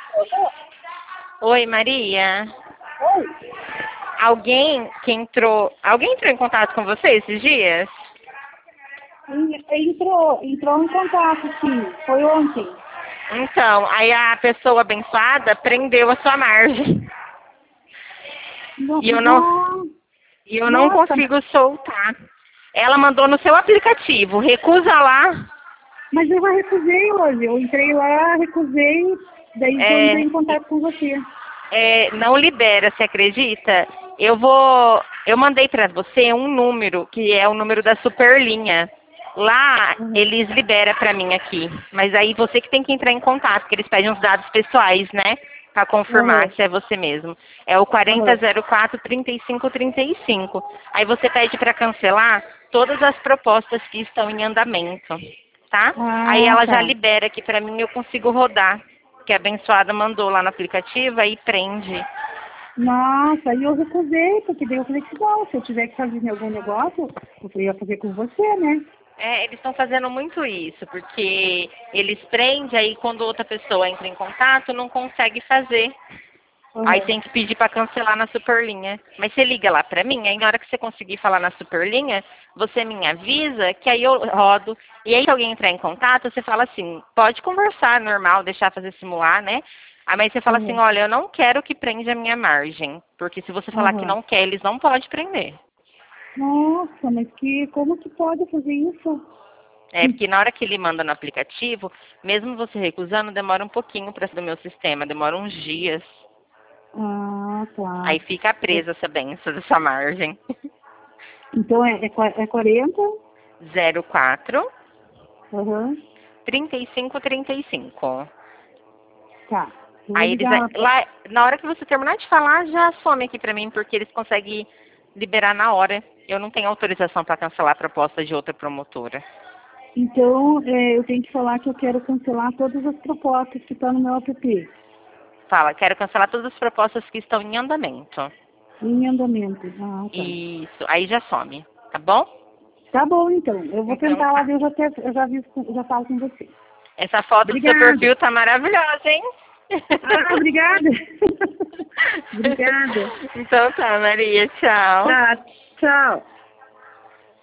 Oi, Maria. Oi, Alguém entrou em contato com você esses dias? entrou em contato, sim. Foi ontem. Então, aí a pessoa abençoada prendeu a sua margem. No, E eu não, no, e eu não nossa, consigo soltar. Ela mandou no seu aplicativo, recusa lá. mas eu já recusei hoje. Eu entrei lá, recusei, daí eu entrei É, em contato com você. não libera, você acredita? Eu mandei para você um número, que é o número da Superlinha. Lá Uhum. eles liberam para mim aqui, mas aí você que tem que entrar em contato, porque eles pedem os dados pessoais, né? Para confirmar Uhum. se é você mesmo. É o Uhum. 4004-3535. Aí você pede para cancelar todas as propostas que estão em andamento, tá? Aí Ah, ela já tá. libera aqui para mim e eu consigo rodar que a abençoada mandou lá no aplicativo, aí prende. Nossa, aí eu recusei, porque daí eu falei que não, se eu tiver que fazer algum negócio, eu ia fazer com você, né? Eles estão fazendo muito isso, porque eles prendem, aí quando outra pessoa entra em contato, não consegue fazer. Aí Uhum. tem que pedir para cancelar na Superlinha. Mas você liga lá para mim, aí na hora que você conseguir falar na Superlinha, você me avisa, que aí eu rodo. E aí se alguém entrar em contato, você fala assim, pode conversar normal, deixar fazer simular, né? Aí mas você fala assim, Uhum. olha, eu não quero que prenda a minha margem. Porque se você falar que Uhum. não quer, eles não podem prender. Nossa, mas como que pode fazer isso? É, porque na hora que ele manda no aplicativo, mesmo você recusando, demora um pouquinho para do meu sistema, demora uns dias. Ah, Aí tá. fica É, presa essa benção dessa margem. então é 40? 04 Aham. 3535. Tá. Eu vou Aí eles ligar pra... lá na hora que você terminar de falar, já some aqui pra mim, porque eles conseguem liberar na hora. Eu não tenho autorização para cancelar a proposta de outra promotora. Então, eu tenho que falar que eu quero cancelar todas as propostas que estão no meu app. Fala, quero cancelar todas as propostas que estão em andamento. Em andamento. Ah, tá. Isso, aí já some, tá bom? Tá bom, então. Eu vou Então tentar lá tá. ver, eu já falo com você. Essa foto do seu Obrigada. perfil tá maravilhosa, hein? Ah, obrigada. Obrigada. Então tá, Maria, tchau. Tá, tchau.